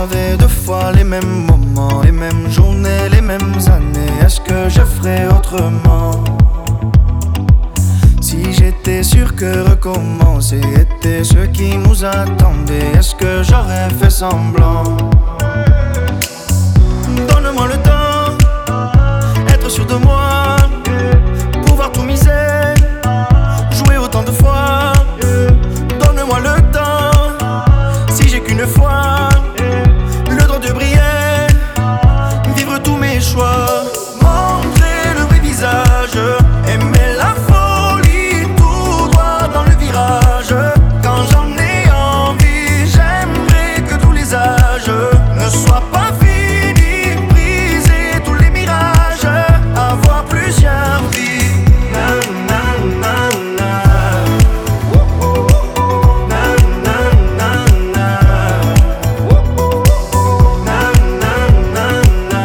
j'avais deux fois les mêmes moments, les mêmes journées, les mêmes années, est-ce que je ferais autrement? Si j'étais sûr que recommencer était ce qui nous attendait, est-ce que j'aurais fait semblant? Donne-moi le temps, être sûr de moi, pouvoir tout miser, jouer autant de fois. Donne-moi le temps, si j'ai qu'une fois, le droit de briller, vivre tous mes choix. Montrer le vrai visage, aimer la folie, tout droit dans le virage. Quand j'en ai envie, j'aimerais que tous les âges ne soient pas finis, briser tous les mirages, avoir plusieurs vies. Na, na, na, na. Na, na, na, na. Na, na, na, na.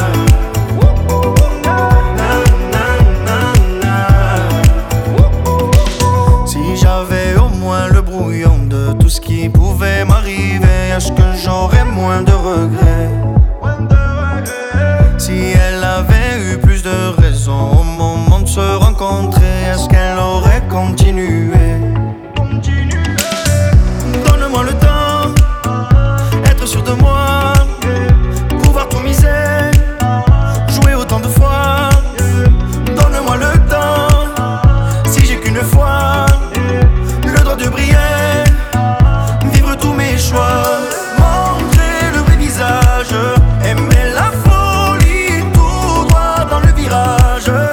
Si j'avais au moins le brouillon de tout ce qui pouvait m'arriver, est-ce que j'aurais moins de regrets? Si elle avait eu plus de raisons au moment de se rencontrer, est-ce qu'elle aurait continué? Donne-moi le temps, être sûr de moi, pouvoir tout miser, jouer autant de fois. Donne-moi le temps, si j'ai qu'une fois, le droit de briller, vivre tous mes choix. Montrer le vrai visage, aimer la folie, tout droit dans le virage.